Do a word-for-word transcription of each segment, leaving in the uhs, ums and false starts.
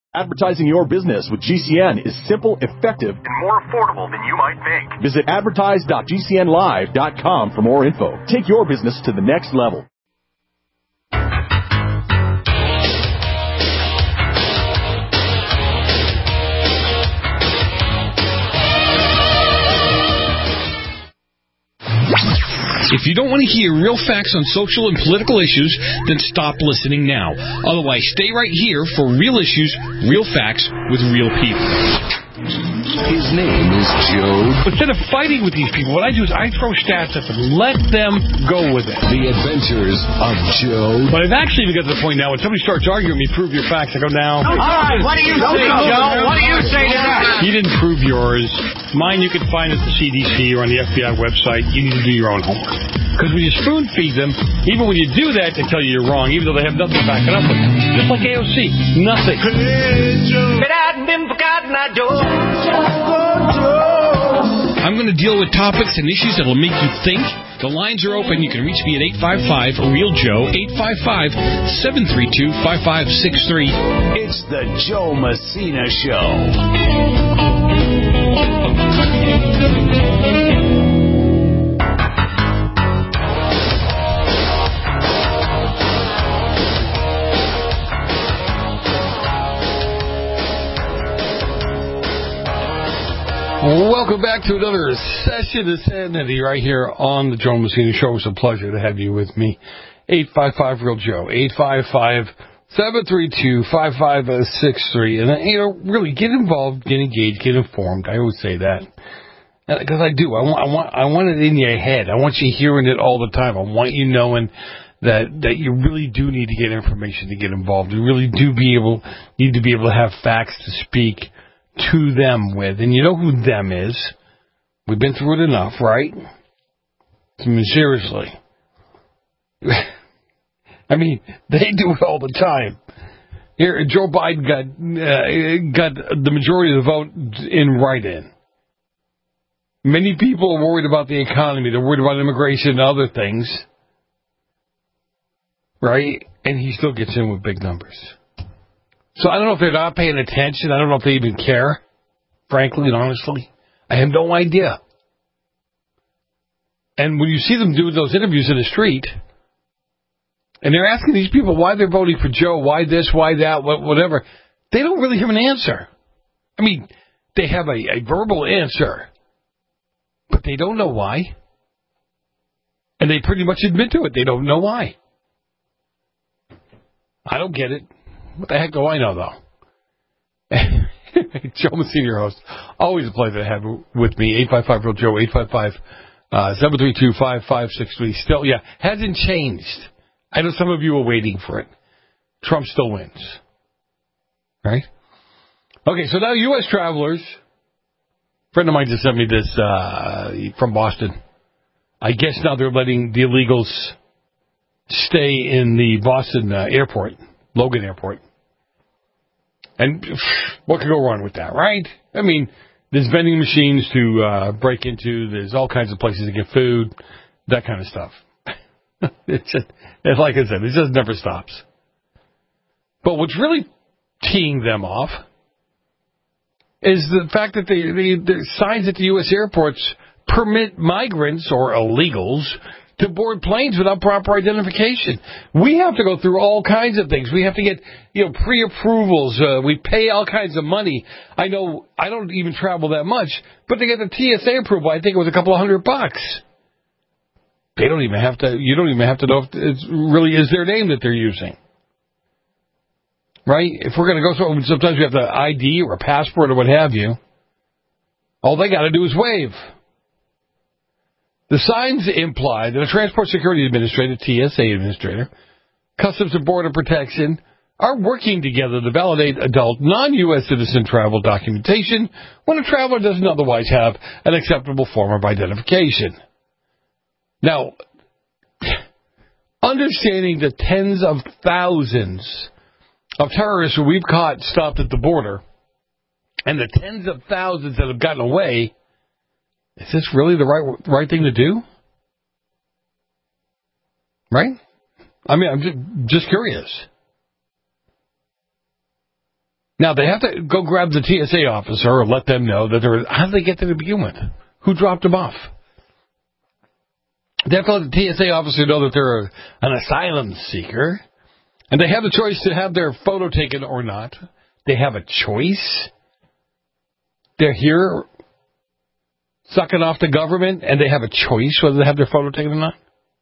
Advertising your business with G C N is simple, effective, and more affordable than you might think. Visit advertise dot g c n live dot com for more info. Take your business to the next level. If you don't want to hear real facts on social and political issues, then stop listening now. Otherwise, stay right here for real issues, real facts, with real people. His name is Joe. Instead of fighting with these people, what I do is I throw stats at them. Let them go with it. The Adventures of Joe. But I've actually even got to the point now when somebody starts arguing with me, prove your facts, I go, now. All right, what do you say, Joe? What do you say to that? You didn't prove yours. Mine you can find at the C D C or on the F B I website. You need to do your own homework. Because when you spoon feed them, even when you do that, they tell you you're wrong, even though they have nothing to back it up with. Just like A O C. Nothing. But I've been forgotten, I Joe. I'm going to deal with topics and issues that will make you think. The lines are open. You can reach me at eight five five, real Joe, eight five five, seven three two, five five six three. It's the Joe Messina Show. Welcome back to another session of Sanity right here on the Joe Messina Show. It's a pleasure to have you with me. eight five five, real Joe, eight five five, seven three two, five five six three. And, you know, really get involved, get engaged, get informed. I always say that. Because I do. I want, I want I want it in your head. I want you hearing it all the time. I want you knowing that, that you really do need to get information to get involved. You really do be able need to be able to have facts to speak to them with. And you know who them is. We've been through it enough, right? I mean, seriously. I mean, they do it all the time. Here, Joe Biden got uh, got the majority of the vote in write-in. Many people are worried about the economy. They're worried about immigration and other things. Right? And he still gets in with big numbers. So I don't know if they're not paying attention. I don't know if they even care, frankly and honestly. I have no idea. And when you see them doing those interviews in the street, and they're asking these people why they're voting for Joe, why this, why that, whatever, they don't really have an answer. I mean, they have a, a verbal answer, but they don't know why. And they pretty much admit to it. They don't know why. I don't get it. What the heck do I know, though? Joe Messina, your host. Always a pleasure to have with me. eight five five, real Joe, eight five five, seven three two, five five six three. Still, yeah, hasn't changed. I know some of you are waiting for it. Trump still wins. Right? Okay, so now U S travelers. A friend of mine just sent me this uh, from Boston. I guess now they're letting the illegals stay in the Boston uh, airport, Logan Airport. And what could go wrong with that, right? I mean, there's vending machines to uh, break into. There's all kinds of places to get food, that kind of stuff. It's just, it's like I said, it just never stops. But what's really teeing them off is the fact that the, the, the signs at the U S airports permit migrants or illegals to board planes without proper identification. We have to go through all kinds of things. We have to get, you know, pre-approvals. Uh, we pay all kinds of money. I know I don't even travel that much, but to get the T S A approval, I think it was a couple of hundred bucks. They don't even have to, you don't even have to know if it really is their name that they're using. Right? If we're going to go, so sometimes we have the I D or a passport or what have you. All they got to do is wave. The signs imply that a Transport Security Administrator, T S A administrator, Customs and Border Protection are working together to validate adult non-U S citizen travel documentation when a traveler doesn't otherwise have an acceptable form of identification. Now, understanding the tens of thousands of terrorists who we've caught stopped at the border and the tens of thousands that have gotten away, is this really the right right thing to do? Right? I mean, I'm just, just curious. Now, they have to go grab the T S A officer or let them know that they're... How did they get there to begin with? Who dropped them off? They have to let the T S A officer know that they're a, an asylum seeker, and they have the choice to have their photo taken or not. They have a choice. They're here sucking off the government, and they have a choice whether they have their photo taken or not.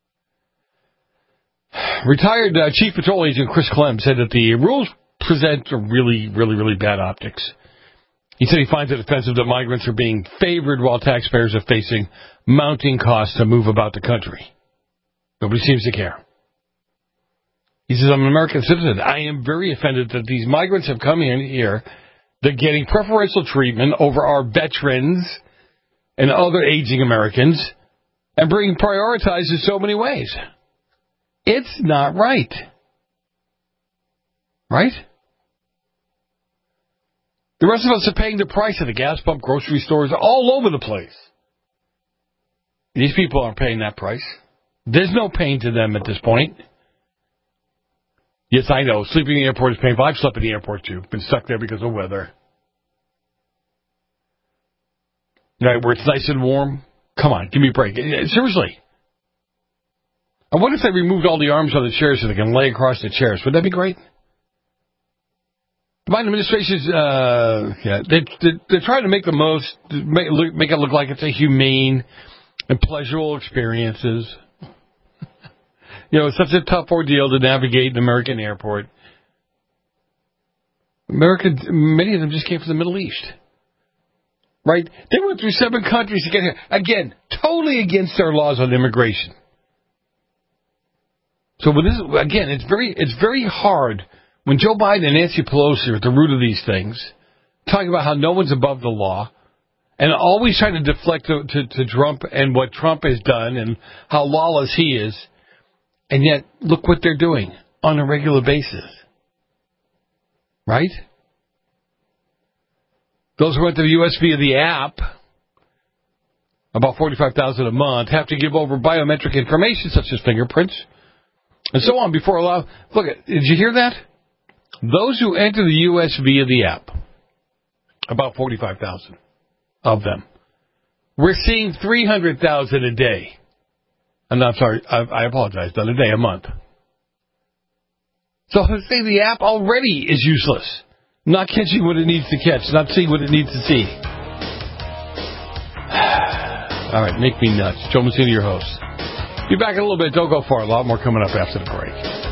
Retired uh, Chief Patrol Agent Chris Clem said that the rules present really, really, really bad optics. He said he finds it offensive that migrants are being favored while taxpayers are facing mounting costs to move about the country. Nobody seems to care. He says, I'm an American citizen. I am very offended that these migrants have come in here. They're getting preferential treatment over our veterans and other aging Americans and being prioritized in so many ways. It's not right. Right? The rest of us are paying the price at the gas pump, grocery stores, all over the place. These people aren't paying that price. There's no pain to them at this point. Yes, I know. Sleeping in the airport is painful. I've slept in the airport, too. Been stuck there because of weather. Right, where it's nice and warm. Come on, give me a break. Seriously. I wonder if they removed all the arms on the chairs so they can lay across the chairs. Would that be great? The Biden administration's, uh, yeah, they, they, they're trying to make the most, make, make it look like it's a humane and pleasurable experiences. You know, it's such a tough ordeal to navigate an American airport. America, many of them just came from the Middle East. Right? They went through seven countries to get here. Again, totally against their laws on immigration. So with this, again, it's very, it's very hard when Joe Biden and Nancy Pelosi are at the root of these things, talking about how no one's above the law, and always trying to deflect to, to, to Trump and what Trump has done and how lawless he is. And yet, look what they're doing on a regular basis. Right? Those who went to the U S via the app, about forty-five thousand a month, have to give over biometric information such as fingerprints and so on before allow. Look, did you hear that? Those who enter the U S via the app, about forty-five thousand of them. We're seeing three hundred thousand a day. I'm not sorry, I, I apologize, not a day, a month. So I say the app already is useless. Not catching what it needs to catch, not seeing what it needs to see. All right, make me nuts. Joe Messina, your host. Be back in a little bit. Don't go far. A lot more coming up after the break.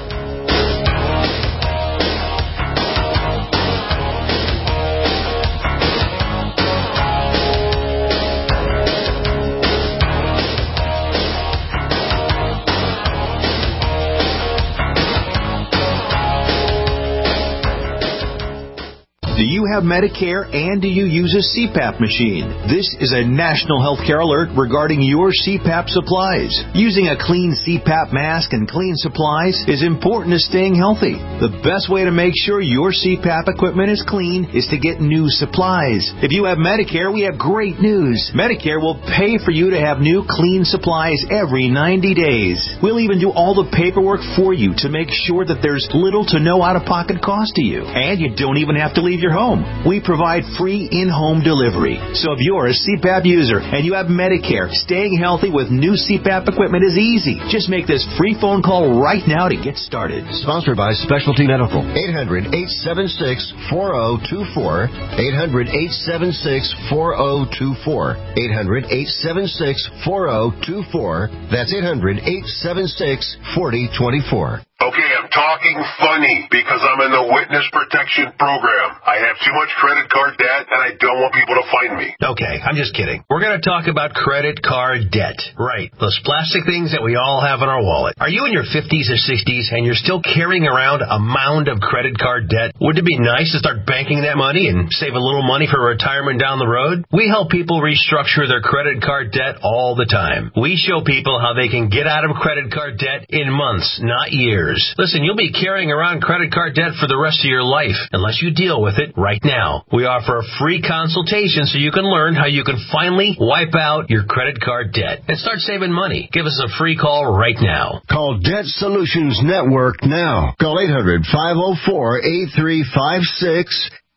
Do you have Medicare and do you use a C PAP machine? This is a national healthcare alert regarding your C PAP supplies. Using a clean C PAP mask and clean supplies is important to staying healthy. The best way to make sure your C PAP equipment is clean is to get new supplies. If you have Medicare, we have great news. Medicare will pay for you to have new clean supplies every ninety days. We'll even do all the paperwork for you to make sure that there's little to no out-of-pocket cost to you. And you don't even have to leave your home. We provide free in-home delivery. So if you're a C PAP user and you have Medicare, staying healthy with new C PAP equipment is easy. Just make this free phone call right now to get started. Sponsored by Specialty Medical. eight hundred, eight seven six, four zero two four. eight hundred, eight seven six, four zero two four. eight hundred, eight seven six, four zero two four. That's eight hundred, eight seven six, four zero two four. Okay, I'm talking funny because I'm in the witness protection program. I have too much credit card debt and I don't want people to find me. Okay, I'm just kidding. We're going to talk about credit card debt. Right, those plastic things that we all have in our wallet. Are you in your fifties or sixties and you're still carrying around a mound of credit card debt? Wouldn't it be nice to start banking that money and save a little money for retirement down the road? We help people restructure their credit card debt all the time. We show people how they can get out of credit card debt in months, not years. Listen, you'll be carrying around credit card debt for the rest of your life unless you deal with it right now. We offer a free consultation so you can learn how you can finally wipe out your credit card debt and start saving money. Give us a free call right now. Call Debt Solutions Network now. Call eight hundred, five oh four, eight three five six.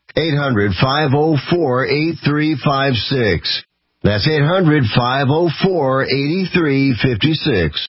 eight hundred, five oh four, eight three five six. That's eight hundred, five oh four, eight three five six.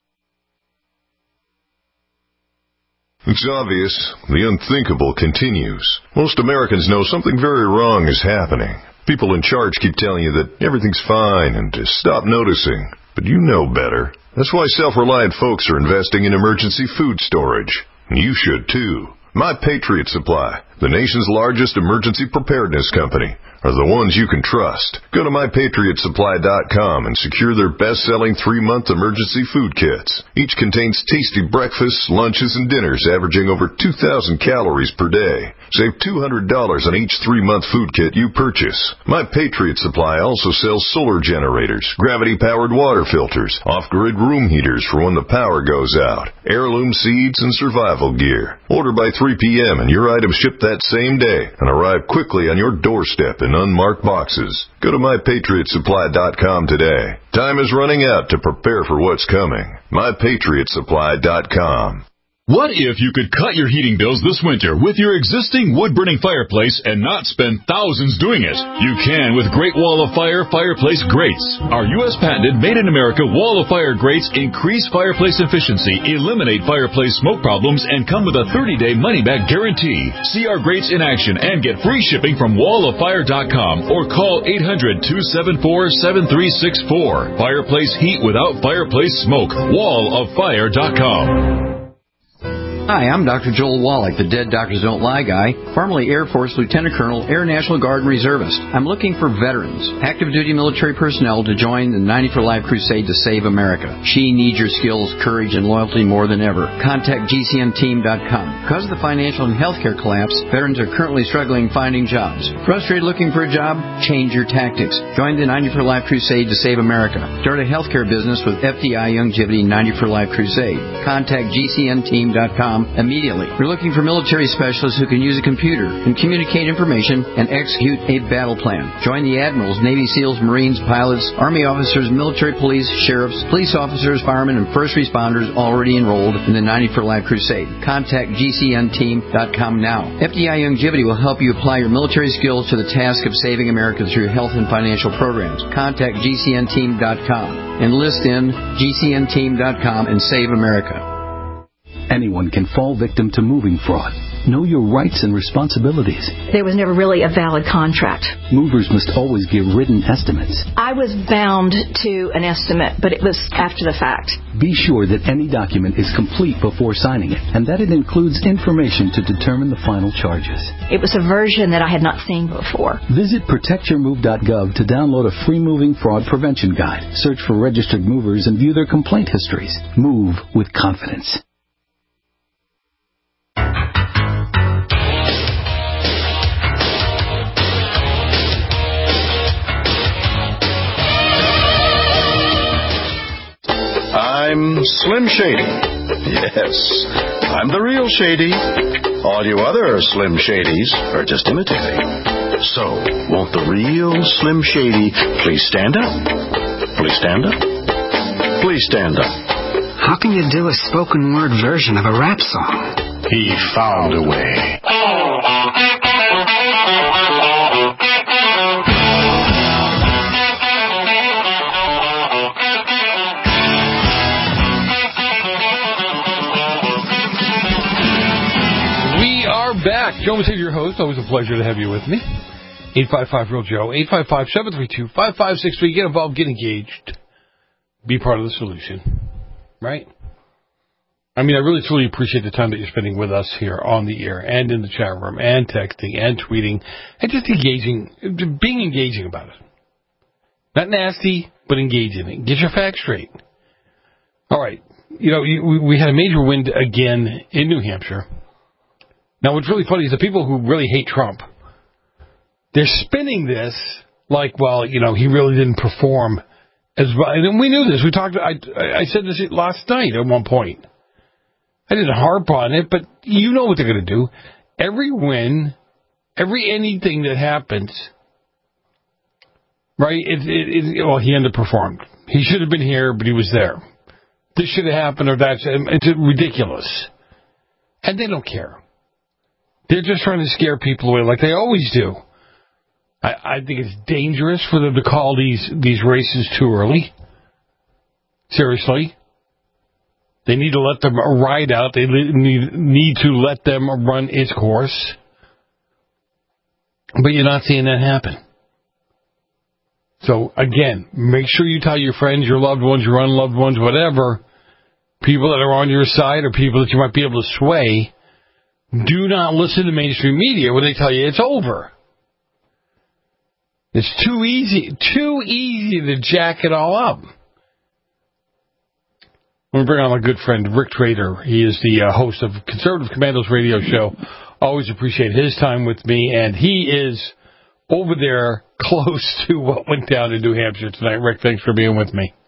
It's obvious. The unthinkable continues. Most Americans know something very wrong is happening. People in charge keep telling you that everything's fine and to stop noticing. But you know better. That's why self-reliant folks are investing in emergency food storage. And you should too. My Patriot Supply, the nation's largest emergency preparedness company, are the ones you can trust. Go to my patriot supply dot com and secure their best-selling three-month emergency food kits. Each contains tasty breakfasts, lunches, and dinners averaging over two thousand calories per day. Save two hundred dollars on each three-month food kit you purchase. My Patriot Supply also sells solar generators, gravity-powered water filters, off-grid room heaters for when the power goes out, heirloom seeds, and survival gear. Order by three p.m. and your items ship that same day and arrive quickly on your doorstep in unmarked boxes. Go to my patriot supply dot com today. Time is running out to prepare for what's coming. my patriot supply dot com. What if you could cut your heating bills this winter with your existing wood-burning fireplace and not spend thousands doing it? You can with Great Wall of Fire Fireplace Grates. Our U S patented made-in-America Wall of Fire grates increase fireplace efficiency, eliminate fireplace smoke problems, and come with a thirty-day money-back guarantee. See our grates in action and get free shipping from wall of fire dot com or call eight hundred, two seven four, seven three six four. Fireplace heat without fireplace smoke. wall of fire dot com. Hi, I'm Doctor Joel Wallach, the Dead Doctors Don't Lie guy, formerly Air Force Lieutenant Colonel, Air National Guard and Reservist. I'm looking for veterans, active duty military personnel to join the ninety for Life crusade to save America. She needs your skills, courage, and loyalty more than ever. Contact G C N team dot com. Because of the financial and healthcare collapse, veterans are currently struggling finding jobs. Frustrated looking for a job? Change your tactics. Join the ninety for Life crusade to save America. Start a healthcare business with F D I Youngevity ninety for Life crusade. Contact G C N team dot com immediately. We're looking for military specialists who can use a computer and communicate information and execute a battle plan. Join the admirals, Navy SEALs, Marines, pilots, Army officers, military police, sheriffs, police officers, firemen, and first responders already enrolled in the ninety for Life crusade. Contact G C N team dot com now. F D I Youngevity will help you apply your military skills to the task of saving America through health and financial programs. Contact G C N team dot com. Enlist in G C N team dot com and save America. Anyone can fall victim to moving fraud. Know your rights and responsibilities. There was never really a valid contract. Movers must always give written estimates. I was bound to an estimate, but it was after the fact. Be sure that any document is complete before signing it, and that it includes information to determine the final charges. It was a version that I had not seen before. Visit protect your move dot gov to download a free moving fraud prevention guide. Search for registered movers and view their complaint histories. Move with confidence. I'm Slim Shady. Yes, I'm the real Shady. All you other Slim Shadys are just imitating. So, won't the real Slim Shady please stand up? Please stand up? Please stand up. How can you do a spoken word version of a rap song? He found a way. Back. Joe Messina, your host. Always a pleasure to have you with me. eight five five real Joe. eight five five, seven three two, five five six three. Get involved. Get engaged. Be part of the solution. Right? I mean, I really truly appreciate the time that you're spending with us here on the air and in the chat room and texting and tweeting and just engaging, being engaging about it. Not nasty, but engaging. Get your facts straight. All right. You know, we, we had a major wind again in New Hampshire. Now, what's really funny is the people who really hate Trump, they're spinning this like, well, you know, he really didn't perform as well. And we knew this. We talked. I, I said this last night at one point. I didn't harp on it, but you know what they're going to do. Every win, every anything that happens, right? It, it, it, well, he underperformed. He should have been here, but he was there. This should have happened, or that's it's ridiculous, and they don't care. They're just trying to scare people away like they always do. I, I think it's dangerous for them to call these, these races too early. Seriously. They need to let them ride out. They need, need to let them run its course. But you're not seeing that happen. So, again, make sure you tell your friends, your loved ones, your unloved ones, whatever, people that are on your side or people that you might be able to sway, do not listen to mainstream media when they tell you it's over. It's too easy, too easy to jack it all up. I'm going to bring on my good friend, Rick Trader. He is the uh, host of Conservative Commandos radio show. Always appreciate his time with me, and he is over there close to what went down in New Hampshire tonight. Rick, thanks for being with me.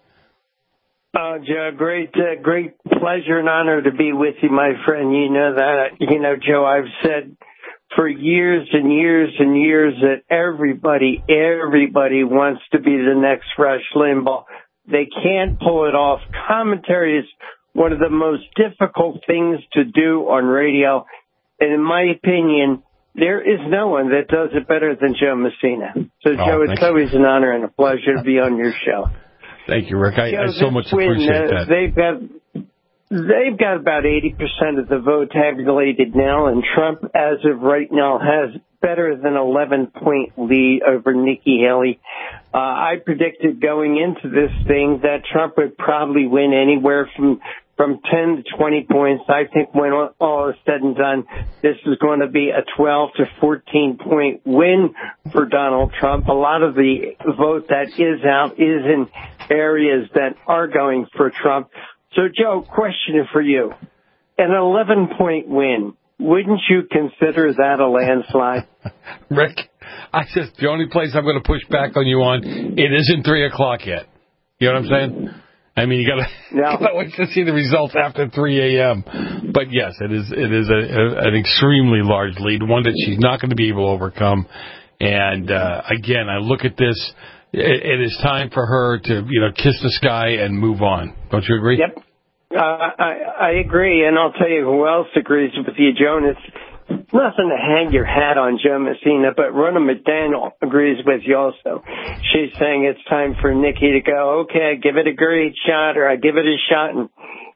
Uh, Joe, great, uh, great pleasure and honor to be with you, my friend. You know that. You know, Joe, I've said for years and years and years that everybody, everybody wants to be the next Rush Limbaugh. They can't pull it off. Commentary is one of the most difficult things to do on radio. And in my opinion, there is no one that does it better than Joe Messina. So, oh, Joe, it's always an honor and a pleasure to be on your show. Thank you, Rick. I, Joe, I so much win, appreciate uh, that. They've got, they've got about eighty percent of the vote tabulated now, and Trump, as of right now, has better than eleven-point lead over Nikki Haley. Uh, I predicted going into this thing that Trump would probably win anywhere from from ten to twenty points. I think when all is said and done, this is going to be a twelve to fourteen point win for Donald Trump. A lot of the vote that is out is in areas that are going for Trump. So, Joe, question for you. An eleven-point win, wouldn't you consider that a landslide? Rick, I just, the only place I'm going to push back on you on, it isn't three o'clock yet. You know what I'm saying? I mean, you got no. to wait to see the results after three a.m. But yes, it is it is a, a, an extremely large lead, one that she's not going to be able to overcome. And uh, again, I look at this. It, it is time for her to, you know, kiss the sky and move on. Don't you agree? Yep, uh, I I agree, and I'll tell you who else agrees with you, Jonas. Nothing to hang your hat on, Joe Messina, but Ronna McDaniel agrees with you also. She's saying it's time for Nikki to go, okay, I give it a great shot, or I give it a shot. And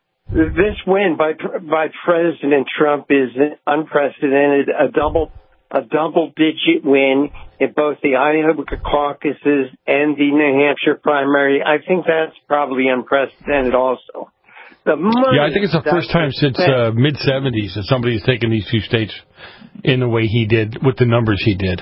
this win by by President Trump is unprecedented, a double a double-digit win in both the Iowa caucuses and the New Hampshire primary. I think that's probably unprecedented also. Yeah, I think it's the first time since uh, mid-seventies that somebody's taken these two states in the way he did, with the numbers he did.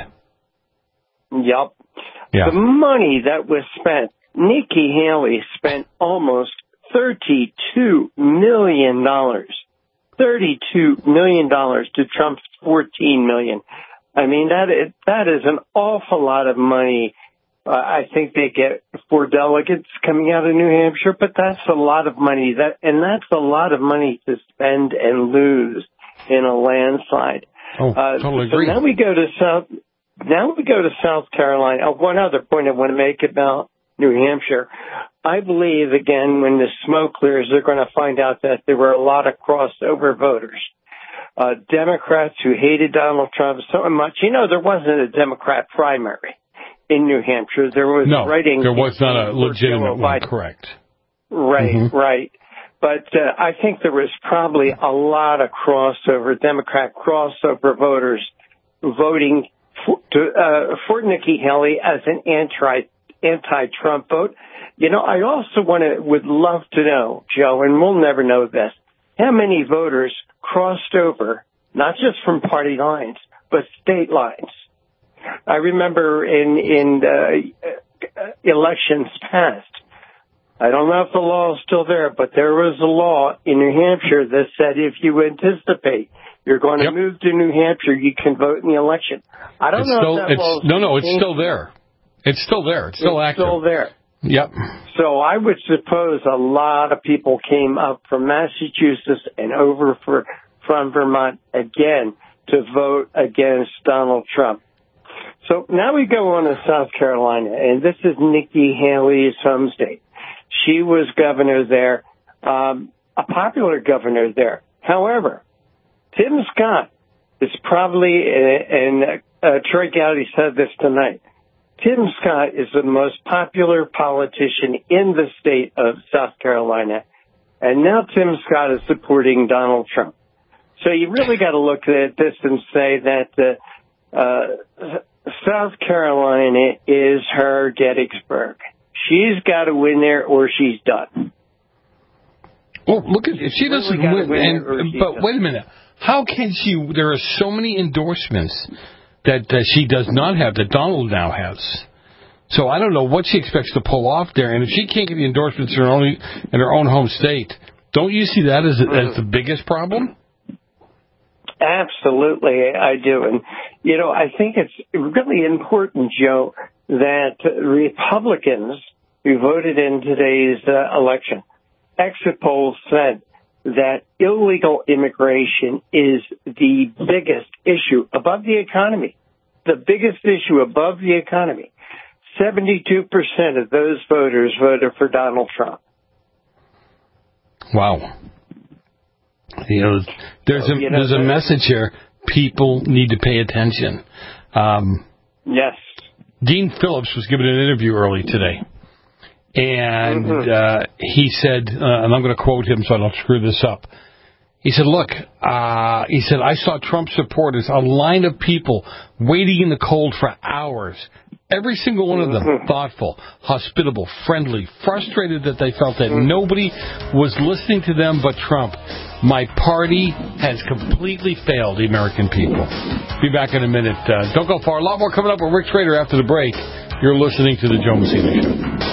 Yep. Yeah. The money that was spent, Nikki Haley spent almost thirty-two million dollars. thirty-two million dollars to Trump's fourteen million dollars. I mean, that is, that is an awful lot of money. Uh, I think they get four delegates coming out of New Hampshire, but that's a lot of money. That and that's a lot of money to spend and lose in a landslide. Oh, uh, totally agree. So now we go to South. Now we go to South Carolina. Oh, one other point I want to make about New Hampshire. I believe again when the smoke clears, they're going to find out that there were a lot of crossover voters. Uh, Democrats who hated Donald Trump so much. You know, there wasn't a Democrat primary in New Hampshire. There was no, writing. there was not a legitimate one, correct. Right, mm-hmm. right. But uh, I think there was probably a lot of crossover, Democrat crossover voters voting for, to, uh, for Nikki Haley as an anti, anti-Trump vote. You know, I also want to, would love to know, Joe, and we'll never know this, how many voters crossed over, not just from party lines, but state lines. I remember in, in uh, elections past, I don't know if the law is still there, but there was a law in New Hampshire that said if you anticipate you're going to yep. move to New Hampshire, you can vote in the election. I don't it's know still, if that it's, law No, no, it's still there. It's still there. It's still it's active. still there. Yep. So I would suppose a lot of people came up from Massachusetts and over for, from Vermont again to vote against Donald Trump. So now we go on to South Carolina, and this is Nikki Haley's home state. She was governor there, um, a popular governor there. However, Tim Scott is probably, and uh, Troy Gowdy said this tonight, Tim Scott is the most popular politician in the state of South Carolina, and now Tim Scott is supporting Donald Trump. So you really got to look at this and say that uh, uh, South Carolina is her Gettysburg. She's got to win there or she's done. Well, look at if she doesn't really win, and, but wait a minute, how can she? There are so many endorsements that uh, she does not have that Donald now has. So I don't know what she expects to pull off there. And if she can't get the endorsements in her own in her own home state, don't you see that as as the biggest problem? Absolutely, I do. And, you know, I think it's really important, Joe, that Republicans who voted in today's uh, election, exit polls said that illegal immigration is the biggest issue above the economy, the biggest issue above the economy. seventy-two percent of those voters voted for Donald Trump. Wow. You know, there's so, a you know, there's a message here. People need to pay attention. Um, yes. Dean Phillips was given an interview early today, and mm-hmm. uh, he said, uh, and I'm going to quote him so I don't screw this up. He said, look, uh, he said, I saw Trump supporters, a line of people waiting in the cold for hours. Every single one of them mm-hmm. thoughtful, hospitable, friendly, frustrated that they felt that mm-hmm. nobody was listening to them but Trump. My party has completely failed the American people. Be back in a minute. Uh, don't go far. A lot more coming up with Rick Trader after the break. You're listening to The Joe Messina Show.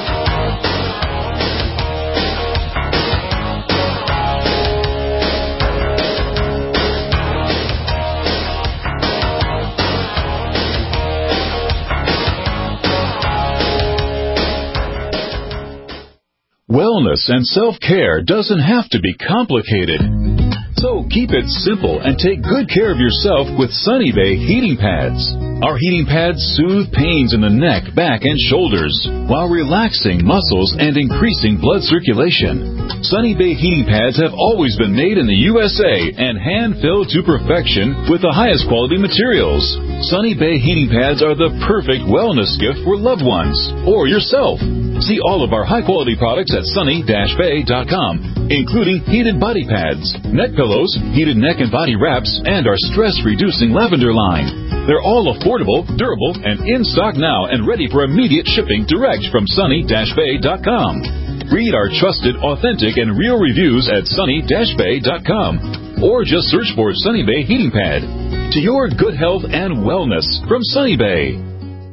Wellness and self-care doesn't have to be complicated. So keep it simple and take good care of yourself with Sunny Bay heating pads. Our heating pads soothe pains in the neck, back, and shoulders while relaxing muscles and increasing blood circulation. Sunny Bay heating pads have always been made in the U S A and hand-filled to perfection with the highest quality materials. Sunny Bay heating pads are the perfect wellness gift for loved ones or yourself. See all of our high-quality products at sunny dash bay dot com, including heated body pads, neck pillows, heated neck and body wraps, and our stress-reducing lavender line. They're all affordable, durable, and in stock now and ready for immediate shipping direct from sunny dash bay dot com. Read our trusted, authentic, and real reviews at sunny dash bay dot com or just search for Sunny Bay Heating Pad. To your good health and wellness from Sunny Bay.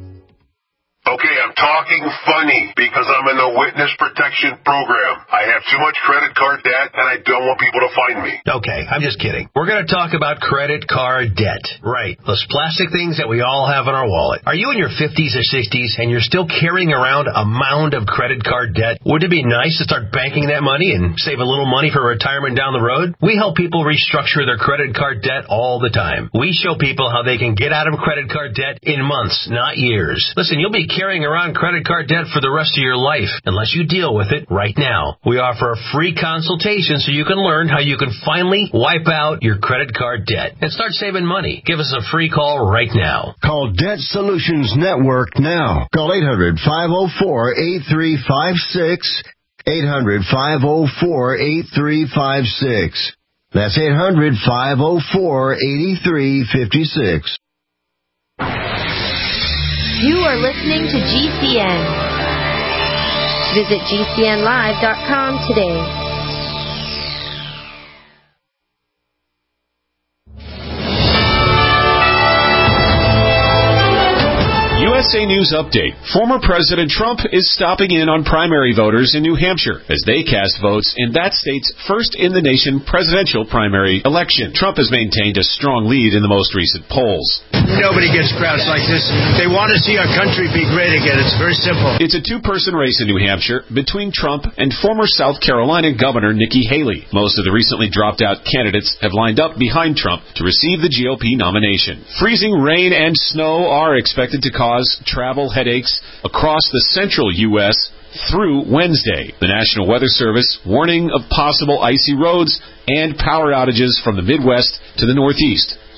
Okay, I'm talking funny because I'm in the witness protection program. I have too much credit card debt and I don't want people to find me. Okay, I'm just kidding. We're going to talk about credit card debt. Right. Those plastic things that we all have in our wallet. Are you in your fifties or sixties and you're still carrying around a mound of credit card debt? Would it be nice to start banking that money and save a little money for retirement down the road? We help people restructure their credit card debt all the time. We show people how they can get out of credit card debt in months, not years. Listen, you'll be carrying around credit card debt for the rest of your life unless you deal with it right now. We offer a free consultation so you can learn how you can finally wipe out your credit card debt and start saving money. Give us a free call right now. Call Debt Solutions Network now. Call eight hundred, five oh four, eight three five six. eight hundred, five oh four, eight three five six. That's eight hundred, five oh four, eight three five six. You are listening to G C N. Visit G C N live dot com today. U S A News Update. Former President Trump is stopping in on primary voters in New Hampshire as they cast votes in that state's first-in-the-nation presidential primary election. Trump has maintained a strong lead in the most recent polls. Nobody gets crowds like this. They want to see our country be great again. It's very simple. It's a two-person race in New Hampshire between Trump and former South Carolina Governor Nikki Haley. Most of the recently dropped-out candidates have lined up behind Trump to receive the G O P nomination. Freezing rain and snow are expected to cause travel headaches across the central U S through Wednesday. The National Weather Service warning of possible icy roads and power outages from the Midwest to the Northeast.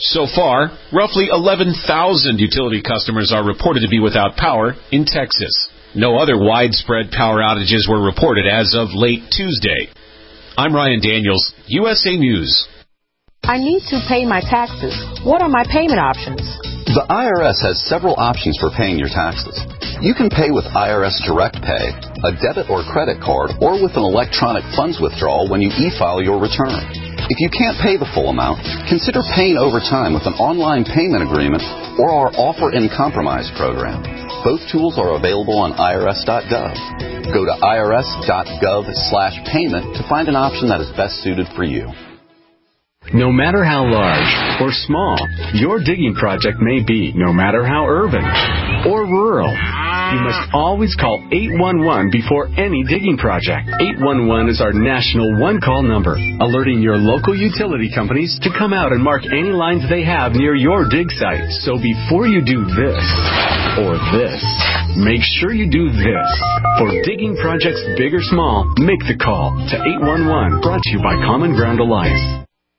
So far, roughly eleven thousand utility customers are reported to be without power in Texas. No other widespread power outages were reported as of late Tuesday. I'm Ryan Daniels, U S A News. I need to pay my taxes. What are my payment options? The I R S has several options for paying your taxes. You can pay with I R S Direct Pay, a debit or credit card, or with an electronic funds withdrawal when you e-file your return. If you can't pay the full amount, consider paying over time with an online payment agreement or our Offer in Compromise program. Both tools are available on I R S dot gov. Go to I R S dot gov slash payment to find an option that is best suited for you. No matter how large or small your digging project may be, no matter how urban or rural, you must always call eight one one before any digging project. eight one one is our national one-call number, alerting your local utility companies to come out and mark any lines they have near your dig site. So before you do this or this, make sure you do this. For digging projects big or small, make the call to eight one one, brought to you by Common Ground Alliance.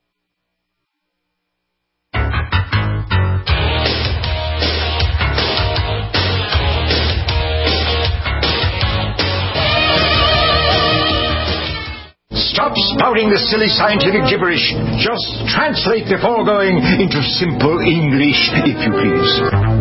Stop spouting the silly scientific gibberish. Just translate before going into simple English, if you please.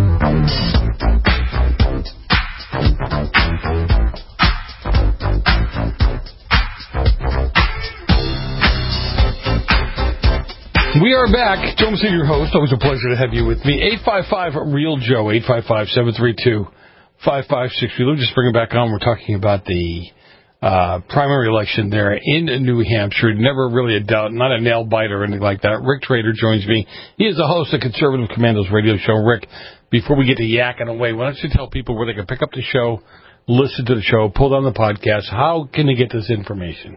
We are back. Joe Messina, your host. Always a pleasure to have you with me. eight five five, real Joe, eight five five, seven three two, five five six three. We'll just bring it back on. We're talking about the uh, primary election there in New Hampshire. Never really a doubt, not a nail biter or anything like that. Rick Trader joins me. He is the host of Conservative Commandos radio show. Rick, before we get to yakking away, why don't you tell people where they can pick up the show, listen to the show, pull down the podcast. How can they get this information?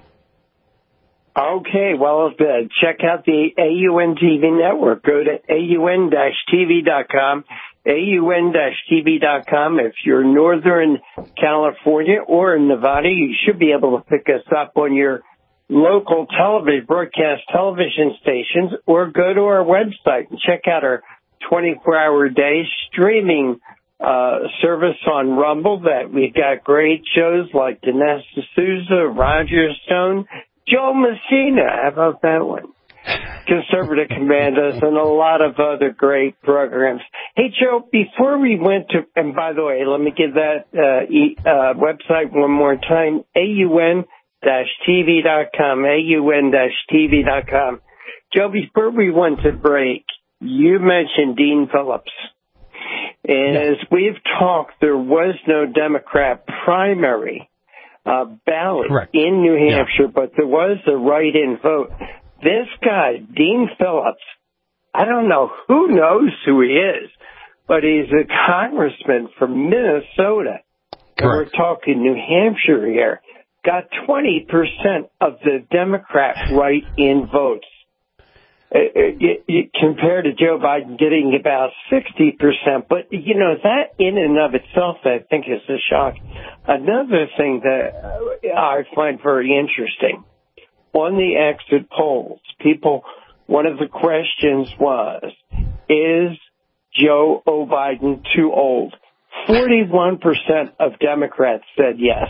Okay, well, uh, check out the A U N T V network. Go to A U N T V dot com, A U N T V dot com. If you're Northern California or in Nevada, you should be able to pick us up on your local television, broadcast television stations, or go to our website and check out our twenty-four hour day streaming uh service on Rumble. That we've got great shows like Dinesh D'Souza, Roger Stone, Joe Messina, how about that one? Conservative Commandos, and a lot of other great programs. Hey, Joe, before we went to, and by the way, let me give that uh, e, uh, website one more time, A U N T V dot com, A U N T V dot com. Joe, before we went to break, you mentioned Dean Phillips. And yeah. As we've talked, there was no Democrat primary Uh, ballot Correct. in New Hampshire, yeah. but there was a write-in vote. This guy, Dean Phillips, I don't know who knows who he is, but he's a congressman from Minnesota. Correct. And we're talking New Hampshire here. Got twenty percent of the Democrat write-in votes. It, it, it, compared to Joe Biden getting about sixty percent. But, you know, that in and of itself, I think, is a shock. Another thing that I find very interesting, on the exit polls, people, one of the questions was, is Joe Biden too old? forty-one percent of Democrats said yes.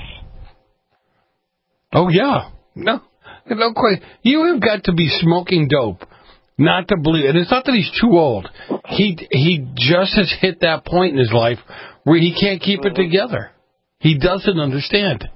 Oh, yeah. No, no quite. You have got to be smoking dope not to believe, and it's not that he's too old. He he just has hit that point in his life where he can't keep it together. He doesn't understand.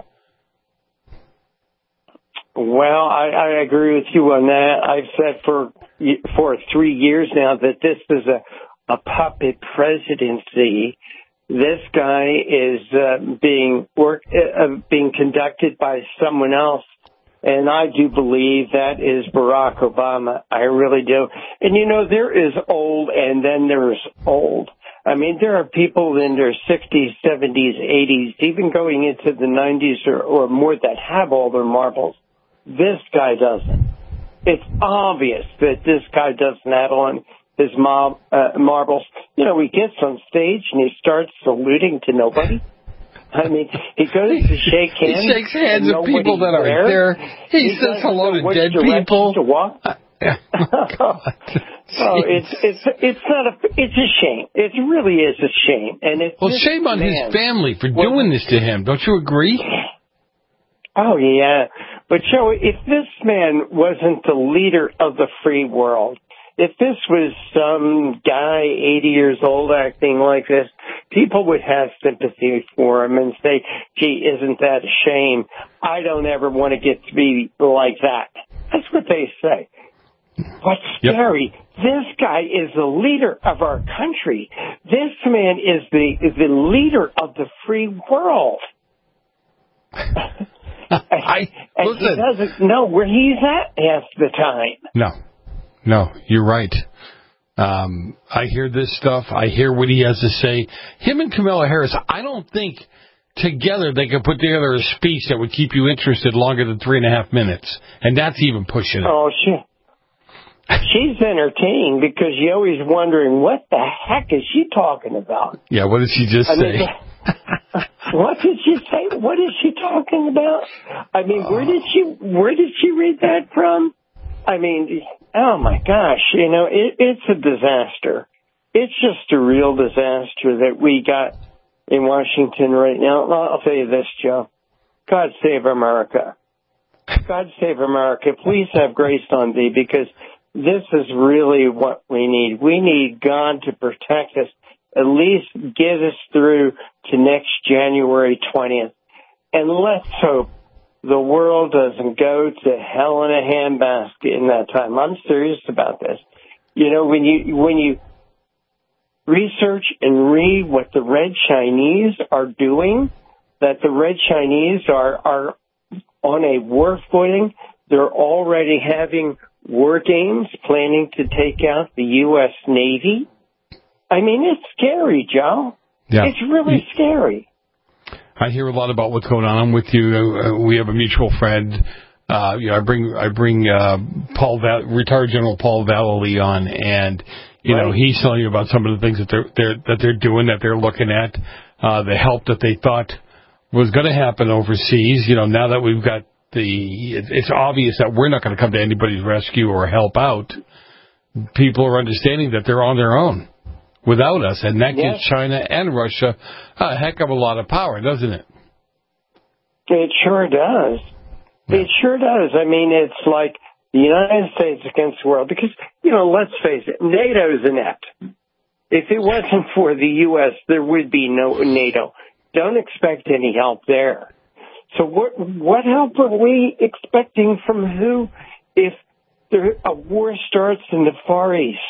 Well, I, I agree with you on that. I've said for for three years now that this is a, a puppet presidency. This guy is uh, being work uh, being conducted by someone else. And I do believe that is Barack Obama. I really do. And, you know, there is old and then there's old. I mean, there are people in their sixties, seventies, eighties, even going into the nineties or, or more that have all their marbles. This guy doesn't. It's obvious that this guy doesn't have on his mob, uh, marbles. You know, he gets on stage and he starts saluting to nobody. I mean, he goes to shake hands. He shakes hands with people that are there. He, he says hello to dead people. To walk. oh, it's it's it's not a it's a shame. It really is a shame. And it's well, shame on man, his family for well, doing this to him. Don't you agree? Oh yeah, but Joe, if this man wasn't the leader of the free world, if this was some guy eighty years old acting like this, people would have sympathy for him and say, gee, isn't that a shame? I don't ever want to get to be like that. That's what they say. What's scary, yep. This guy is the leader of our country. This man is the is the leader of the free world. I, and listen. he doesn't know where he's at half the time. No. No, you're right. Um, I hear this stuff. I hear what he has to say. Him and Kamala Harris, I don't think together they could put together a speech that would keep you interested longer than three and a half minutes. And that's even pushing it. Oh, she, she's entertaining because you're always wondering, what the heck is she talking about? Yeah, what did she just I say? Mean, what did she say? What is she talking about? I mean, where did she, where did she read that from? I mean, oh my gosh, you know, it, it's a disaster. It's just a real disaster that we got in Washington right now. I'll tell you this, Joe. God save America. God save America. Please have grace on thee, because this is really what we need. We need God to protect us, at least get us through to next January twentieth. And let's hope the world doesn't go to hell in a handbasket in that time. I'm serious about this. You know, when you when you research and read what the Red Chinese are doing, that the Red Chinese are, are on a war footing. They're already having war games, planning to take out the U S Navy. I mean, it's scary, Joe. Yeah. It's really scary. I hear a lot about what's going on. I'm with you. Uh, we have a mutual friend. Uh, you know, I bring I bring uh, Paul Val- retired General Paul Vallely on, and you right. know he's telling you about some of the things that they're, they're that they're doing, that they're looking at, uh, the help that they thought was going to happen overseas. You know, now that we've got the, it, it's obvious that we're not going to come to anybody's rescue or help out. People are understanding that they're on their own without us, and that yes. gives China and Russia a heck of a lot of power, doesn't it? It sure does. Yeah. It sure does. I mean, it's like the United States against the world, because, you know, let's face it, NATO's inept. If it wasn't for the U S, there would be no NATO. Don't expect any help there. So what what help are we expecting from who if there, a war starts in the Far East?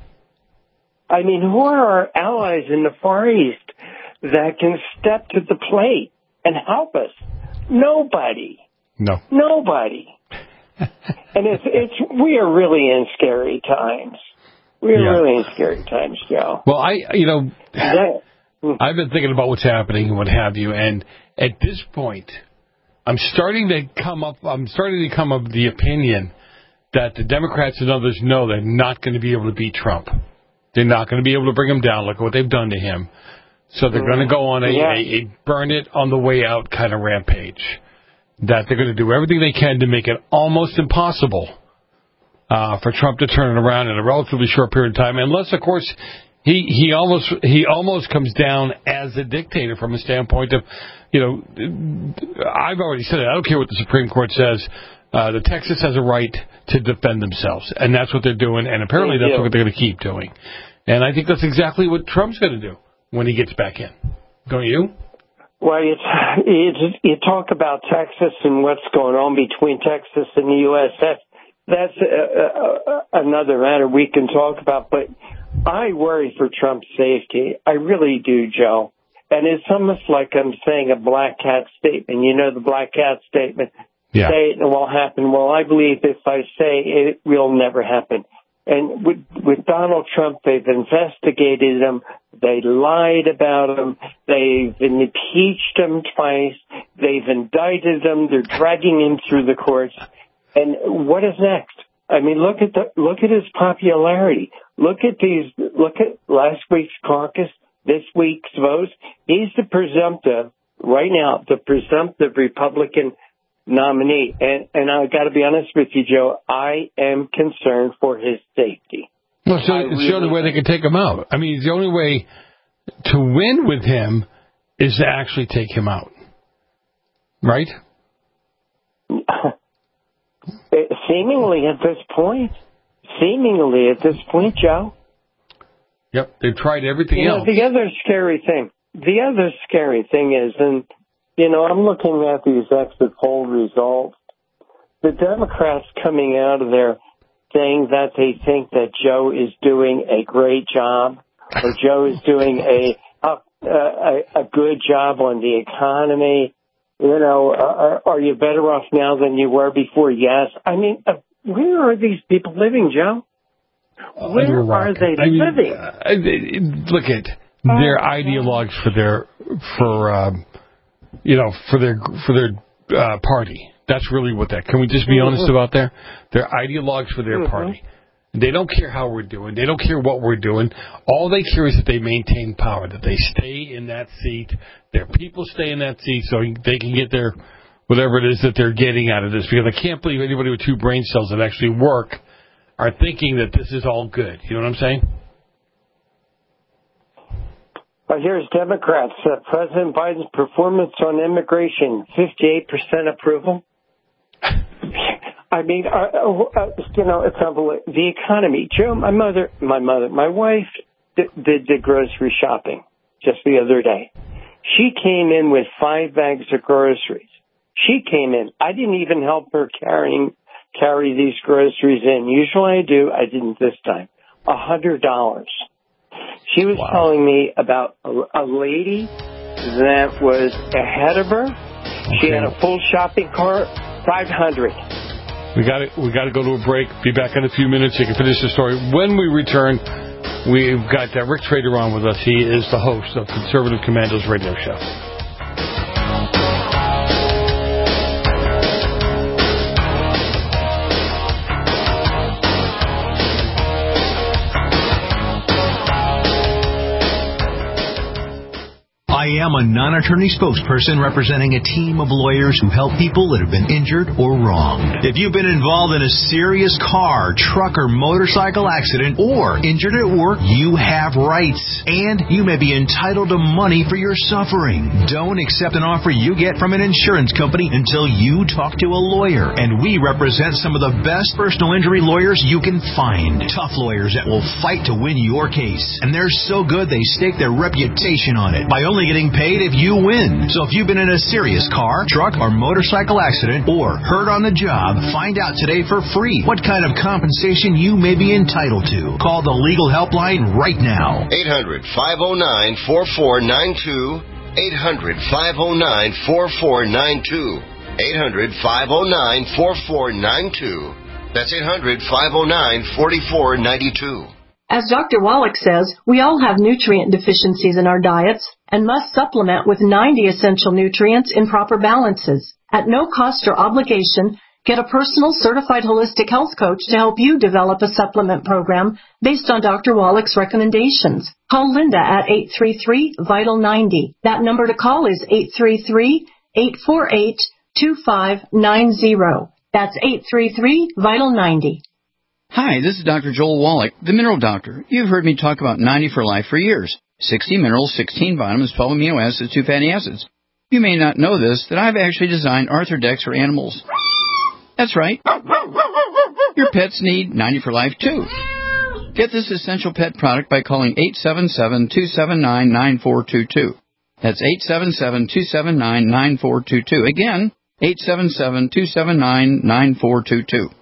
I mean, who are our allies in the Far East that can step to the plate and help us? Nobody. No. Nobody. And it's, it's, we are really in scary times. We are yeah. really in scary times, Joe. Well, I, you know, that, I've been thinking about what's happening and what have you, and at this point, I'm starting to come up, I'm starting to come up with the opinion that the Democrats and others know they're not going to be able to beat Trump. They're not going to be able to bring him down. Look at what they've done to him. So they're going to go on a, yeah. a, a burn it on the way out kind of rampage. That they're going to do everything they can to make it almost impossible uh, for Trump to turn it around in a relatively short period of time, unless, of course, he he almost he almost comes down as a dictator from a standpoint of, you know, I've already said it. I don't care what the Supreme Court says. Uh, the Texas has a right to defend themselves, and that's what they're doing, and apparently they that's do. what they're going to keep doing. And I think that's exactly what Trump's going to do when he gets back in. Don't you? Well, it's, it's, you talk about Texas and what's going on between Texas and the U S. That's, that's a, a, another matter we can talk about. But I worry for Trump's safety. I really do, Joe. And it's almost like I'm saying a black cat statement. You know the black cat statement. Yeah. Say it and it will happen. Well, I believe if I say it, it will never happen. And with, with Donald Trump, they've investigated him. They lied about him. They've impeached him twice. They've indicted him. They're dragging him through the courts. And what is next? I mean, look at the look at his popularity. Look at these. Look at last week's caucus. This week's votes. He's the presumptive right now. The presumptive Republican nominee. And, and I got to be honest with you, Joe, I am concerned for his safety. Well, so it's really the only way they can take him out. I mean, the only way to win with him is to actually take him out. Right? Seemingly at this point. Seemingly at this point, Joe. Yep, they've tried everything you know, else. The other scary thing, the other scary thing is, and, you know, I'm looking at these exit poll results, the Democrats coming out of there saying that they think that Joe is doing a great job, or Joe is doing a a, a, a good job on the economy. You know, are, are you better off now than you were before? Yes. I mean, uh, where are these people living, Joe? Where are they I mean, living? Uh, look at their ideologues for their for um, you know for their for their uh, party. That's really what that. Can we just be mm-hmm. honest about that? They're ideologues for their mm-hmm. party. They don't care how we're doing. They don't care what we're doing. All they care is that they maintain power, that they stay in that seat, their people stay in that seat so they can get their whatever it is that they're getting out of this. Because I can't believe anybody with two brain cells that actually work are thinking that this is all good. You know what I'm saying? Well, here's Democrats. Uh, President Biden's performance on immigration, fifty-eight percent approval. I mean, uh, uh, you know, it's unbelievable. The economy. Joe, my mother, my mother, my wife did, did the grocery shopping just the other day. She came in with five bags of groceries. She came in. I didn't even help her carrying carry these groceries in. Usually I do. I didn't this time. A hundred dollars. She was wow. telling me about a, a lady that was ahead of her. Okay. She had a full shopping cart, five hundred. We got to we got to go to a break. Be back in a few minutes. You can finish the story. When we return, we've got uh, Rick Trader on with us. He is the host of Conservative Commandos radio show. I am a non-attorney spokesperson representing a team of lawyers who help people that have been injured or wronged. If you've been involved in a serious car, truck, or motorcycle accident or injured at work, you have rights, and you may be entitled to money for your suffering. Don't accept an offer you get from an insurance company until you talk to a lawyer, and we represent some of the best personal injury lawyers you can find. Tough lawyers that will fight to win your case, and they're so good they stake their reputation on it by only getting paid if you win. So if you've been in a serious car, truck, or motorcycle accident or hurt on the job, find out today for free what kind of compensation you may be entitled to. Call the legal helpline right now. eight hundred, five oh nine, four four nine two. eight hundred, five oh nine, four four nine two. eight hundred, five oh nine, four four nine two. That's eight hundred, five oh nine, four four nine two. As Doctor Wallach says, we all have nutrient deficiencies in our diets and must supplement with ninety essential nutrients in proper balances. At no cost or obligation, get a personal certified holistic health coach to help you develop a supplement program based on Doctor Wallach's recommendations. Call Linda at eight three three, vital ninety. That number to call is eight three three, eight four eight, two five nine zero. That's eight three three, vital ninety. Hi, this is Doctor Joel Wallach, the Mineral Doctor. You've heard me talk about ninety for Life for years. sixty minerals, sixteen vitamins, twelve amino acids, two fatty acids. You may not know this, that I've actually designed Arthrodex for animals. That's right. Your pets need ninety for Life, too. Get this essential pet product by calling eight seven seven, two seven nine, nine four two two. That's eight seven seven, two seven nine, nine four two two. Again, eight seven seven, two seven nine, nine four two two.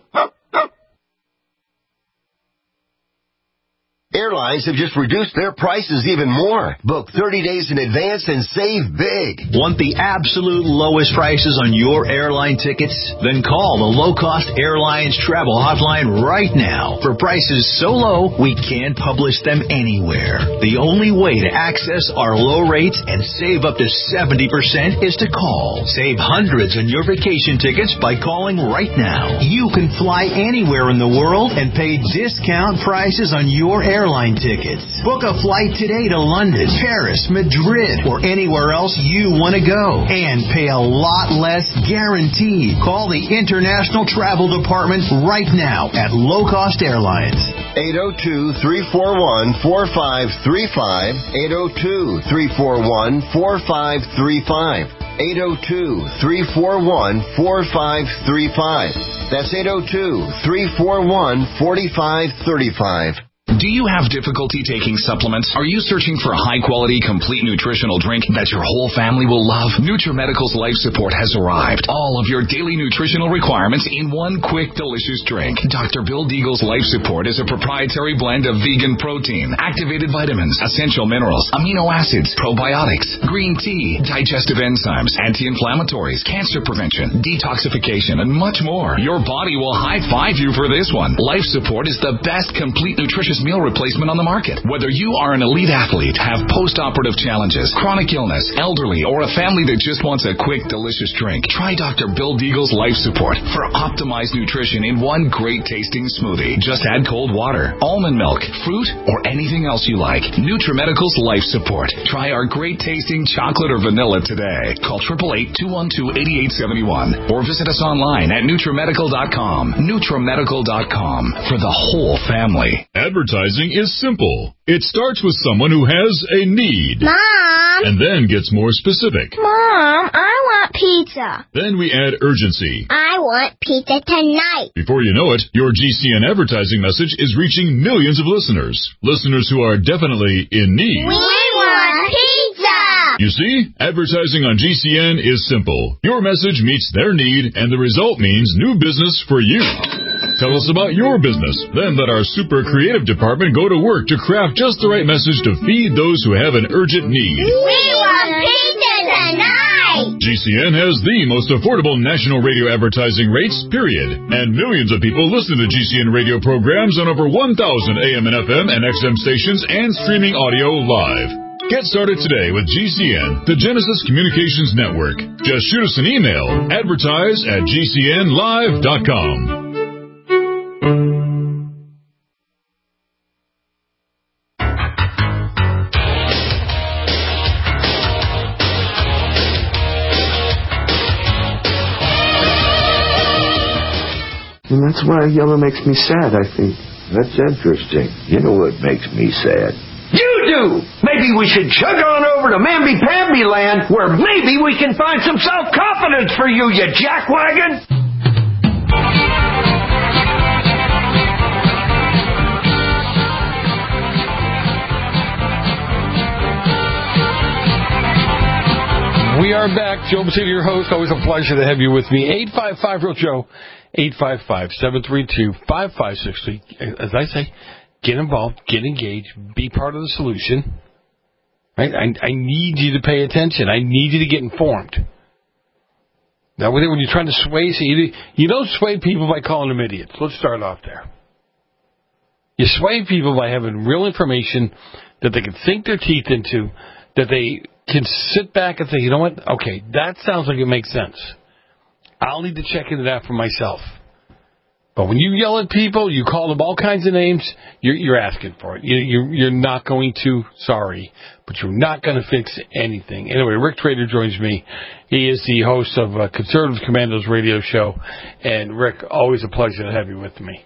Airlines have just reduced their prices even more. Book thirty days in advance and save big. Want the absolute lowest prices on your airline tickets? Then call the Low Cost Airlines Travel Hotline right now. For prices so low, we can't publish them anywhere. The only way to access our low rates and save up to seventy percent is to call. Save hundreds on your vacation tickets by calling right now. You can fly anywhere in the world and pay discount prices on your airline airline tickets. Book a flight today to London, Paris, Madrid, or anywhere else you want to go. And pay a lot less guaranteed. Call the International Travel Department right now at Low Cost Airlines. eight oh two, three four one, four five three five. eight oh two, three four one, four five three five. eight oh two, three four one, four five three five. That's eight oh two, three four one, four five three five. Do you have difficulty taking supplements? Are you searching for a high-quality, complete nutritional drink that your whole family will love? NutriMedical's Life Support has arrived. All of your daily nutritional requirements in one quick, delicious drink. Doctor Bill Deagle's Life Support is a proprietary blend of vegan protein, activated vitamins, essential minerals, amino acids, probiotics, green tea, digestive enzymes, anti-inflammatories, cancer prevention, detoxification, and much more. Your body will high-five you for this one. Life Support is the best complete nutritious meal replacement on the market. Whether you are an elite athlete, have post-operative challenges, chronic illness, elderly, or a family that just wants a quick, delicious drink, try Doctor Bill Deagle's Life Support for optimized nutrition in one great tasting smoothie. Just add cold water, almond milk, fruit, or anything else you like. NutriMedical's Life Support. Try our great tasting chocolate or vanilla today. Call eight eight eight, two one two, eight eight seven one or visit us online at NutriMedical dot com. NutriMedical dot com for the whole family. Advertising is simple. It starts with someone who has a need. Mom! And then gets more specific. Mom, I want pizza. Then we add urgency. I want pizza tonight. Before you know it, your G C N advertising message is reaching millions of listeners. Listeners who are definitely in need. We want pizza! You see, advertising on G C N is simple. Your message meets their need, and the result means new business for you. Tell us about your business. Then let our super creative department go to work to craft just the right message to feed those who have an urgent need. We want pizza tonight! G C N has the most affordable national radio advertising rates, period. And millions of people listen to G C N radio programs on over one thousand A M and F M and X M stations and streaming audio live. Get started today with G C N, the Genesis Communications Network. Just shoot us an email, advertise at G C N live dot com. And that's why yellow makes me sad, I think. That's interesting. You know what makes me sad? You do! Maybe we should chug on over to Mamby-Pamby land, where maybe we can find some self-confidence for you, you jackwagon! We are back. Joe Messina, your host. Always a pleasure to have you with me. eight five five, real Joe. eight five five, seven three two, five five six three. As I say, get involved, get engaged, be part of the solution. Right? I, I need you to pay attention. I need you to get informed. Now, when you're trying to sway, you, you don't sway people by calling them idiots. Let's start off there. You sway people by having real information that they can sink their teeth into, that they can sit back and say, you know what? Okay, that sounds like it makes sense. I'll need to check into that for myself. But when you yell at people, you call them all kinds of names, you're, you're asking for it. You, you're, you're not going to, sorry, but you're not going to fix anything. Anyway, Rick Trader joins me. He is the host of uh, Conservative Commandos radio show. And, Rick, always a pleasure to have you with me.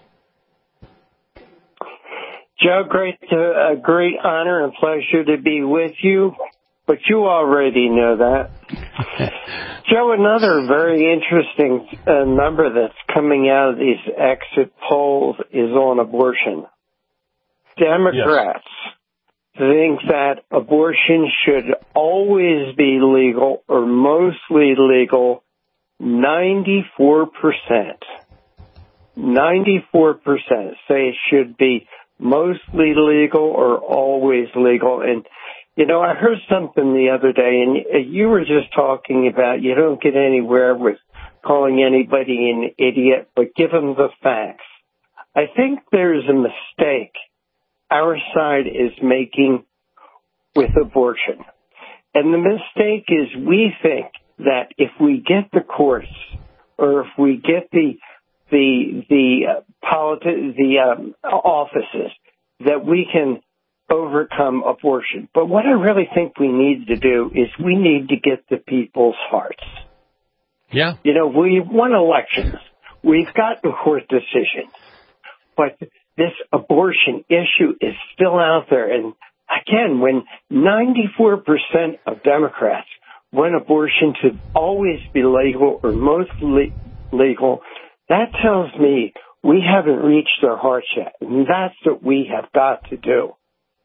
Joe, great, to, a great honor and pleasure to be with you. But you already know that. Joe, another very interesting uh, number that's coming out of these exit polls is on abortion. Democrats yes. think that abortion should always be legal or mostly legal, ninety-four percent. ninety-four percent say it should be mostly legal or always legal. And you know, I heard something the other day, and you were just talking about you don't get anywhere with calling anybody an idiot, but give them the facts. I think there's a mistake our side is making with abortion. And the mistake is we think that if we get the courts or if we get the the the uh, politi- the um, offices, that we can overcome abortion. But what I really think we need to do is we need to get the people's hearts. Yeah. You know, we won elections. We've gotten court decisions. But this abortion issue is still out there. And again, when ninety-four percent of Democrats want abortion to always be legal or mostly legal, that tells me we haven't reached their hearts yet. And that's what we have got to do.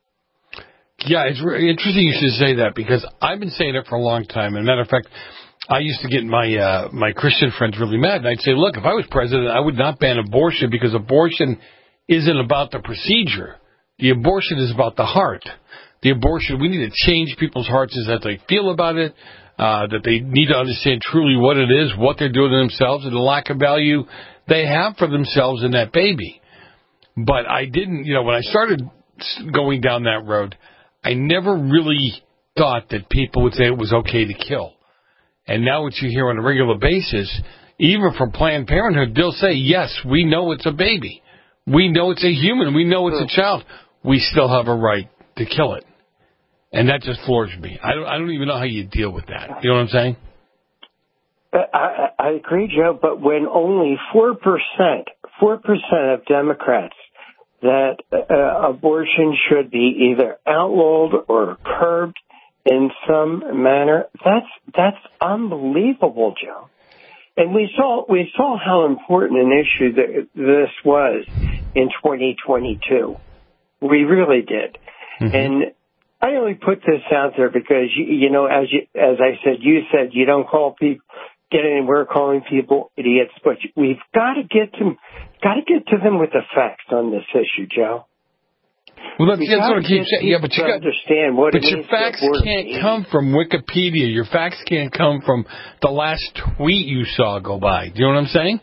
Yeah, it's really interesting you should say that, because I've been saying it for a long time. As a matter of fact, I used to get my uh, my Christian friends really mad, and I'd say, look, if I was president, I would not ban abortion, because abortion isn't about the procedure. The abortion is about the heart. The abortion, we need to change people's hearts as that they feel about it, uh, that they need to understand truly what it is, what they're doing to themselves, and the lack of value they have for themselves in that baby. But I didn't, you know, when I started going down that road, I never really thought that people would say it was okay to kill. And now what you hear on a regular basis, even from Planned Parenthood, they'll say, yes, we know it's a baby. We know it's a human. We know it's a child. We still have a right to kill it. And that just floors me. I don't, I don't even know how you deal with that. You know what I'm saying? I, I agree, Joe, but when only four percent, four percent of Democrats that uh, abortion should be either outlawed or curbed in some manner, that's that's unbelievable, Joe. And we saw we saw how important an issue that this was in twenty twenty-two. We really did. Mm-hmm. And I only put this out there because, you, you know, as you, as I said, you said you don't call people, get anywhere calling people idiots, but we've got to get to, got to get to them with the facts on this issue, Joe. Well, that's, that's what I keep saying. Yeah, but you got to understand what But it your means facts to can't come from Wikipedia. Your facts can't come from the last tweet you saw go by. Do you know what I'm saying?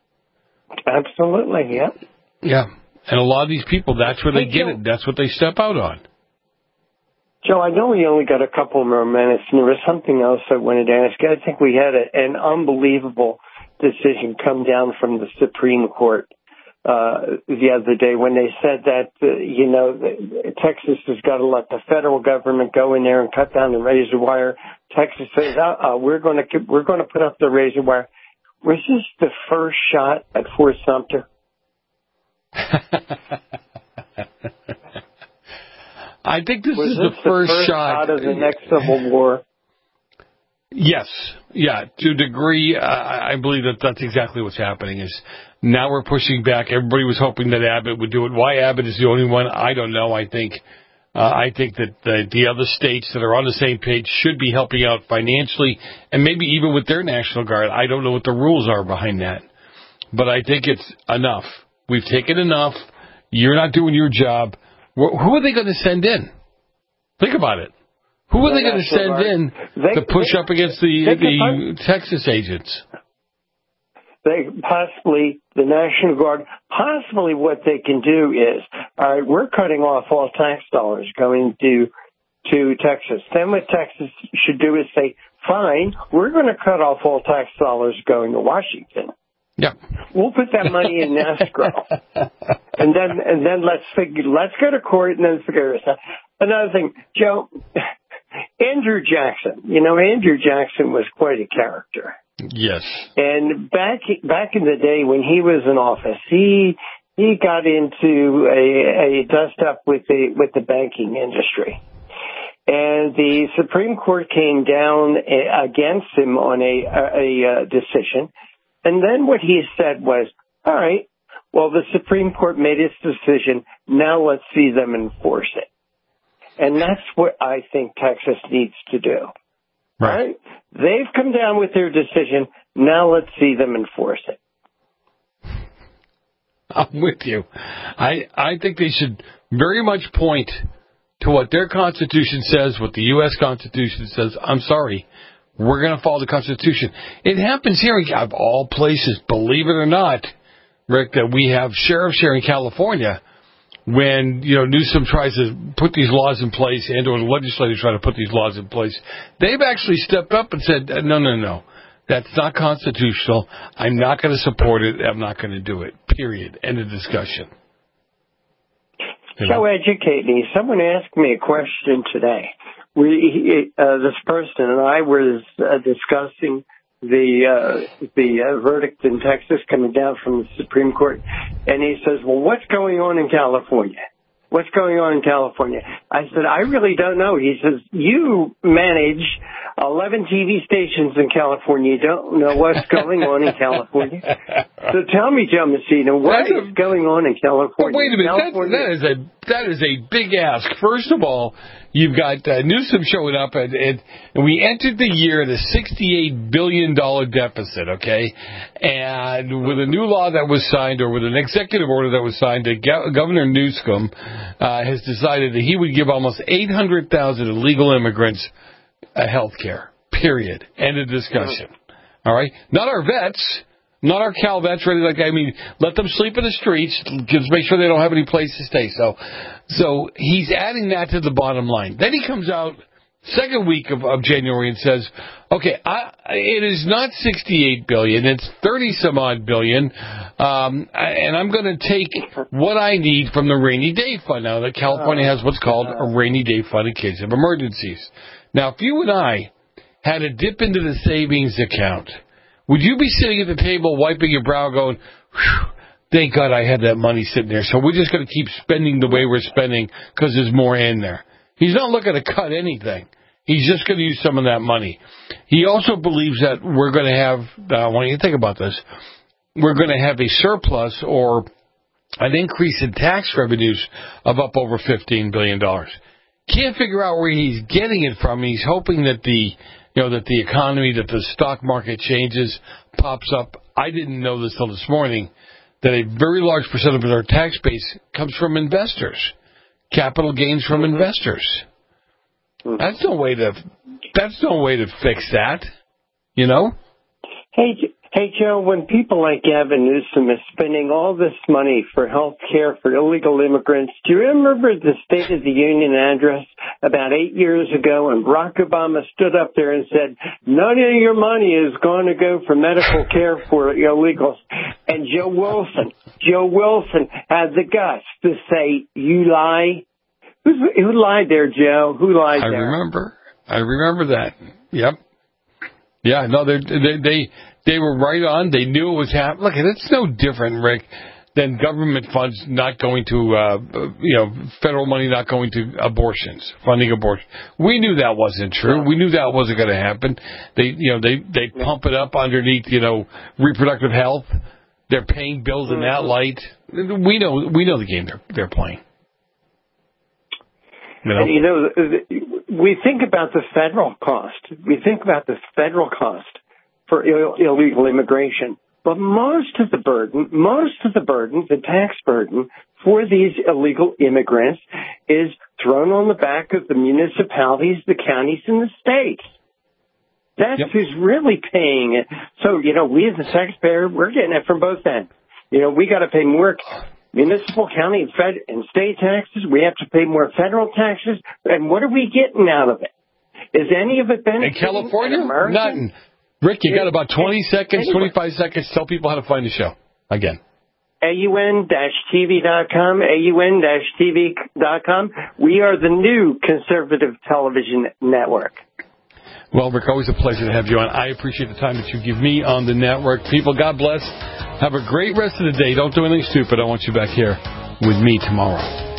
Absolutely, yeah. Yeah. And a lot of these people, that's where they Hey, get Joe. it. That's what they step out on. Joe, I know we only got a couple more minutes, and there was something else I wanted to ask you. I think we had a, an unbelievable decision come down from the Supreme Court uh, the other day when they said that, uh, you know, Texas has got to let the federal government go in there and cut down the razor wire. Texas says, uh, uh, we're going to we're going to put up the razor wire. Was this the first shot at Fort Sumter? I think this Was is this the first, the first shot shot of the next Civil War. Yes, yeah, to a degree, uh, I believe that that's exactly what's happening. Is now we're pushing back. Everybody was hoping that Abbott would do it. Why Abbott is the only one, I don't know. I think, uh, I think that the, the other states that are on the same page should be helping out financially, and maybe even with their National Guard. I don't know what the rules are behind that, but I think it's enough. We've taken enough. You're not doing your job. Who are they going to send in? Think about it. Who are they going to send in they, to push they, up against the, the Texas agents? They possibly, the National Guard, possibly what they can do is, all right, we're cutting off all tax dollars going to to Texas. Then what Texas should do is say, fine, we're going to cut off all tax dollars going to Washington. Yeah. We'll put that money in escrow. and then and then let's figure let's go to court and then figure this out. Another thing, Joe, Andrew Jackson, you know, Andrew Jackson was quite a character. Yes. And back back in the day when he was in office, he he got into a, a dust up with the with the banking industry. And the Supreme Court came down against him on a a, a decision. And then what he said was, all right, well, the Supreme Court made its decision. Now let's see them enforce it. And that's what I think Texas needs to do. Right. All right? They've come down with their decision. Now let's see them enforce it. I'm with you. I, I think they should very much point to what their Constitution says, what the U S Constitution says. I'm sorry. We're going to follow the Constitution. It happens here in of all places, believe it or not, Rick, that we have sheriffs here in California when, you know, Newsom tries to put these laws in place and or the legislators try to put these laws in place. They've actually stepped up and said, no, no, no, that's not constitutional. I'm not going to support it. I'm not going to do it, period. End of discussion. So educate me. Someone asked me a question today. We, uh, this person and I were uh, discussing the uh, the uh, verdict in Texas coming down from the Supreme Court, and he says, "Well, what's going on in California? What's going on in California?" I said, "I really don't know." He says, "You manage eleven T V stations in California. You don't know what's going on in California." So tell me, Joe Messina, what is a, going on in California? Well, wait a minute. That, that is a that is a big ask. First of all, you've got uh, Newsom showing up, and, and, and we entered the year at a sixty-eight billion dollars deficit, okay? And with a new law that was signed, or with an executive order that was signed, Governor Newsom uh, has decided that he would give almost eight hundred thousand illegal immigrants uh, health care, period. End of discussion. All right? Not our vets. Not our Cal vets, really. Like, I mean, let them sleep in the streets. Just make sure they don't have any place to stay. So, so he's adding that to the bottom line. Then he comes out second week of, of January and says, "Okay, I, it is not sixty-eight billion. It's thirty some odd billion, um, and I'm going to take what I need from the rainy day fund." Now, that California has what's called a rainy day fund in case of emergencies. Now, if you and I had a dip into the savings account, would you be sitting at the table wiping your brow going, "Whew, thank God I had that money sitting there, so we're just going to keep spending the way we're spending because there's more in there"? He's not looking to cut anything. He's just going to use some of that money. He also believes that we're going to have, uh, I want you to think about this, we're going to have a surplus or an increase in tax revenues of up over fifteen billion dollars. Can't figure out where he's getting it from. He's hoping that the You know, that the economy, that the stock market changes, pops up. I didn't know this till this morning, that a very large percentage of our tax base comes from investors. Capital gains from investors. That's no way to, that's no way to fix that, you know? Hey, hey, Joe, when people like Gavin Newsom is spending all this money for health care for illegal immigrants, do you remember the State of the Union address about eight years ago when Barack Obama stood up there and said, "None of your money is going to go for medical care for illegals"? And Joe Wilson, Joe Wilson had the guts to say, "You lie." Who's, who lied there, Joe? Who lied I there? I remember. I remember that. Yep. Yeah, no, they, they, they, they were right on. They knew it was happening. Look, it's no different, Rick, than government funds not going to, uh, you know, federal money not going to abortions, funding abortion. We knew that wasn't true. We knew that wasn't going to happen. They, you know, they, they pump it up underneath, you know, reproductive health. They're paying bills in that light. We know, we know the game they're, they're playing. You know? And, you know, we think about the federal cost. We think about the federal cost for Ill- illegal immigration. But most of the burden, most of the burden, the tax burden for these illegal immigrants is thrown on the back of the municipalities, the counties, and the states. That's yep. who's really paying it. So, you know, we as a taxpayer, we're getting it from both ends. You know, we got to pay more municipal, county, and, fed, and state taxes. We have to pay more federal taxes. And what are we getting out of it? Is any of it benefiting in California? Nothing. Rick, you got about twenty seconds, anyway. twenty-five seconds. Tell people how to find the show again. A U N T V dot com, A U N T V dot com. We are the new conservative television network. Well, Rick, always a pleasure to have you on. I appreciate the time that you give me on the network. People, God bless. Have a great rest of the day. Don't do anything stupid. I want you back here with me tomorrow.